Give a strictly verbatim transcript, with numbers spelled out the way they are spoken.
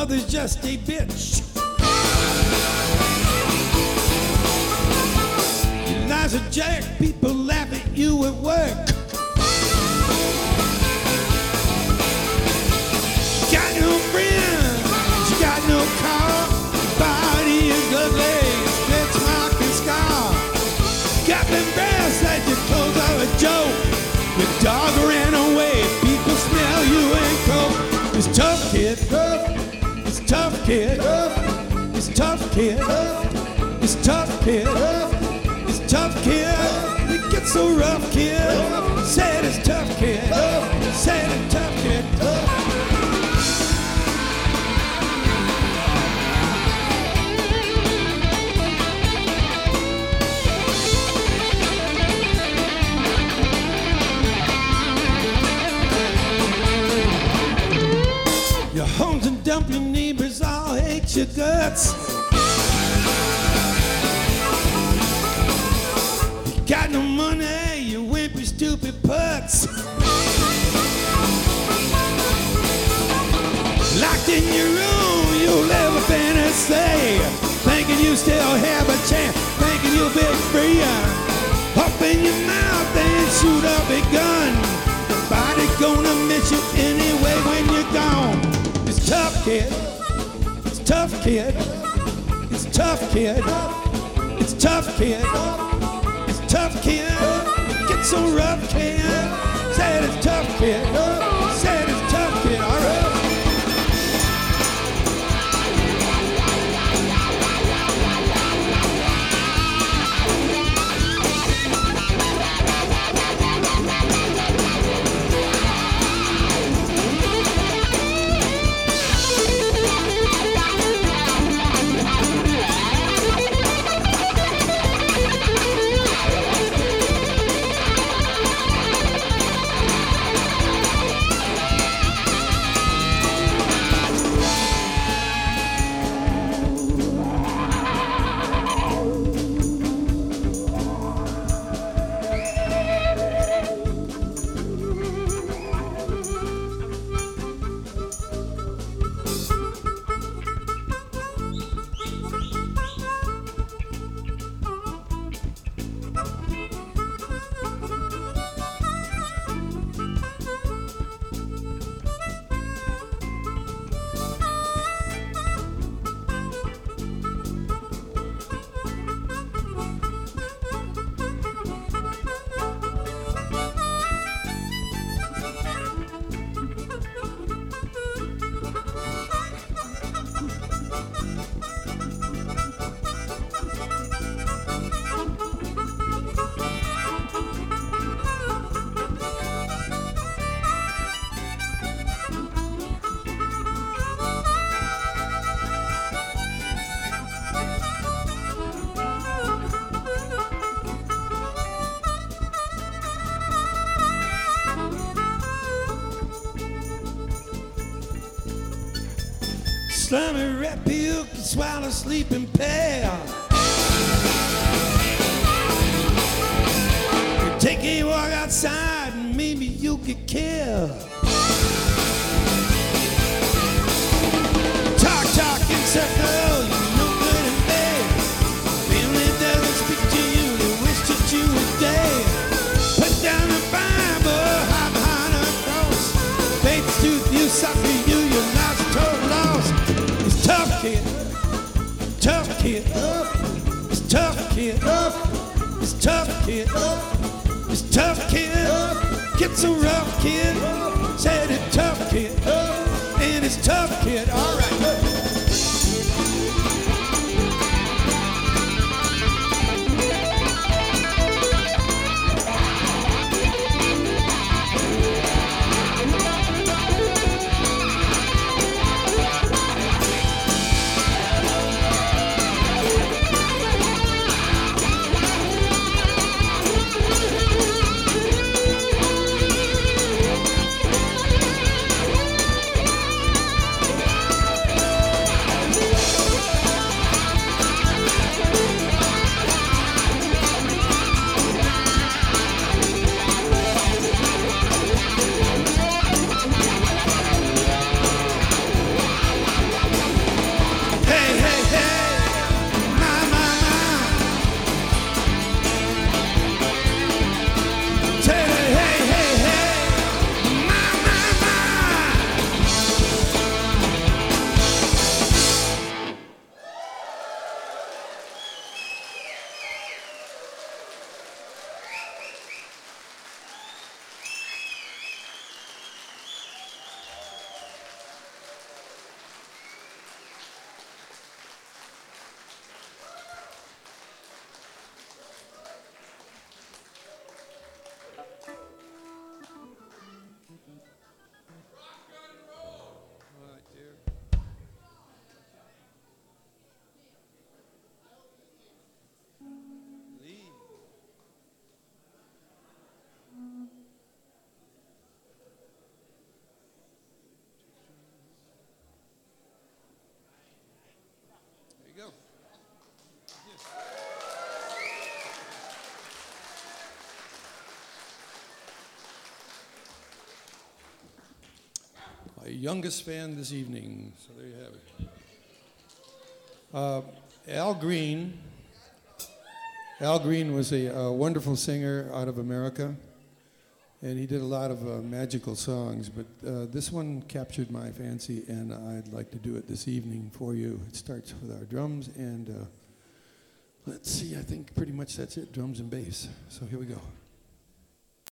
mother's just a bitch. Your life's a jerk, people laugh at you at work. Got no friends, you got no car. Body is ugly, stretch mark and scar. Got them breasts that your clothes are a joke. Your dog ran away, people smell you and coke. It's tough, kid. It's tough, kid. It's tough, kid. It's tough, kid. It's tough, kid. It gets so rough, kid. Said it's tough, kid. Said it's tough, kid. Your homes and dump your neighbors all hate your guts. You got no money, you wimpy stupid putz. Locked in your room, you live a fantasy, thinking you still have a chance, thinking you'll be free. Open your mouth and shoot up a gun. Nobody gonna miss you anyway when you're gone. It's tough, kid. It's tough, kid. It's tough, kid. It's tough, kid. It's tough, kid. It gets so rough, kid. Said it's tough, kid. Said it's tough, kid. All right. Slummy rat puke can swallow sleeping pale. You take a walk outside and maybe you get killed. Talk, talk in circles, you're no good in bed. Family doesn't speak to you, they wish that you were dead. Put down the Bible, hide behind a cross. Faith's tooth, you suffer, you, your life's total loss. It's tough, kid. Tough, kid. It's tough, kid. It's tough, kid. It's tough, kid. Get so rough, kid. Said it's tough, kid. And it's tough, kid. All right. my youngest fan this evening. So there you have it. Uh, Al Green. Al Green was a, a wonderful singer out of America, and he did a lot of uh, magical songs, but uh, this one captured my fancy, and I'd like to do it this evening for you. It starts with our drums, and uh, let's see, I think pretty much that's it, drums and bass. So here we go.